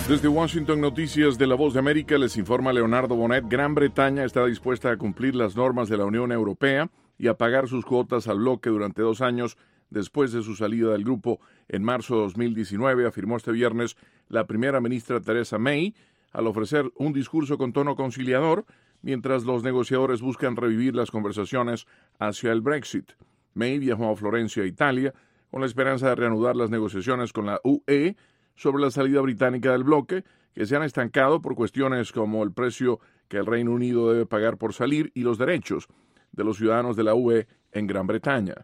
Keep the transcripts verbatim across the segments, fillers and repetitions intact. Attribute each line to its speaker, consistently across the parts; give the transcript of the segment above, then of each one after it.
Speaker 1: Desde Washington, Noticias de La Voz de América, les informa Leonardo Bonet. Gran Bretaña está dispuesta a cumplir las normas de la Unión Europea y a pagar sus cuotas al bloque durante dos años después de su salida del grupo en marzo de dos mil diecinueve, afirmó este viernes la primera ministra Theresa May al ofrecer un discurso con tono conciliador mientras los negociadores buscan revivir las conversaciones hacia el Brexit. May viajó a Florencia, Italia, con la esperanza de reanudar las negociaciones con la U E sobre la salida británica del bloque, que se han estancado por cuestiones como el precio que el Reino Unido debe pagar por salir y los derechos de los ciudadanos de la U E en Gran Bretaña.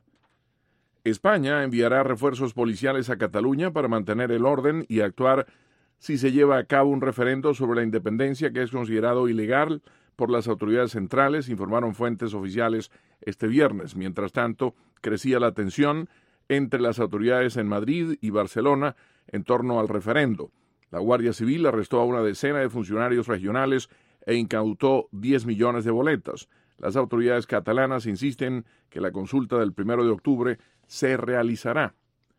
Speaker 1: España enviará refuerzos policiales a Cataluña para mantener el orden y actuar si se lleva a cabo un referendo sobre la independencia que es considerado ilegal por las autoridades centrales, informaron fuentes oficiales este viernes. Mientras tanto, crecía la tensión entre las autoridades en Madrid y Barcelona en torno al referendo. La Guardia Civil arrestó a una decena de funcionarios regionales e incautó diez millones de boletas. Las autoridades catalanas insisten que la consulta del primero de octubre se realizará.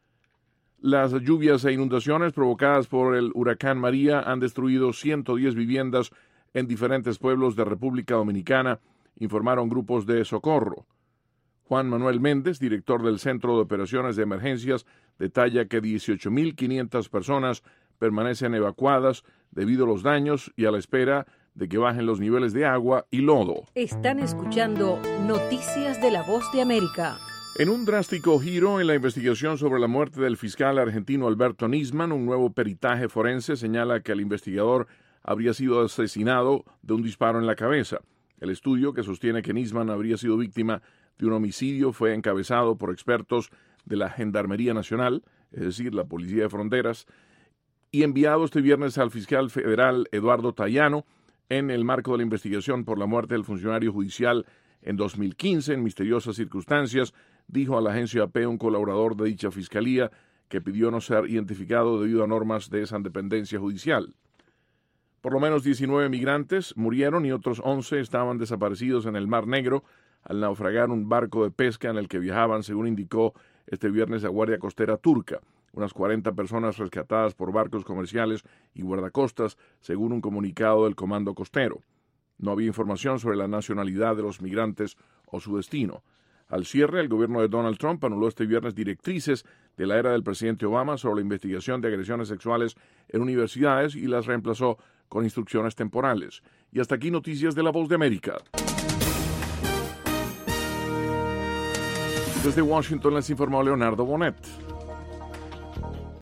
Speaker 1: Las lluvias e inundaciones provocadas por el huracán María han destruido ciento diez viviendas en diferentes pueblos de República Dominicana, informaron grupos de socorro. Juan Manuel Méndez, director del Centro de Operaciones de Emergencias, detalla que dieciocho mil quinientas personas permanecen evacuadas debido a los daños y a la espera de que bajen los niveles de agua y lodo.
Speaker 2: Están escuchando Noticias de la Voz de América.
Speaker 1: En un drástico giro en la investigación sobre la muerte del fiscal argentino Alberto Nisman, un nuevo peritaje forense señala que el investigador habría sido asesinado de un disparo en la cabeza. El estudio, que sostiene que Nisman habría sido víctima de un homicidio, fue encabezado por expertos de la Gendarmería Nacional, es decir, la Policía de Fronteras, y enviado este viernes al fiscal federal Eduardo Tayano en el marco de la investigación por la muerte del funcionario judicial en dos mil quince, en misteriosas circunstancias, dijo a la agencia A P un colaborador de dicha fiscalía que pidió no ser identificado debido a normas de esa dependencia judicial. Por lo menos diecinueve migrantes murieron y otros once estaban desaparecidos en el Mar Negro al naufragar un barco de pesca en el que viajaban, según indicó este viernes la Guardia Costera turca. Unas cuarenta personas rescatadas por barcos comerciales y guardacostas, según un comunicado del Comando Costero. No había información sobre la nacionalidad de los migrantes o su destino. Al cierre, el gobierno de Donald Trump anuló este viernes directrices de la era del presidente Obama sobre la investigación de agresiones sexuales en universidades y las reemplazó con instrucciones temporales. Y hasta aquí Noticias de La Voz de América. Desde Washington les informó Leonardo Bonet.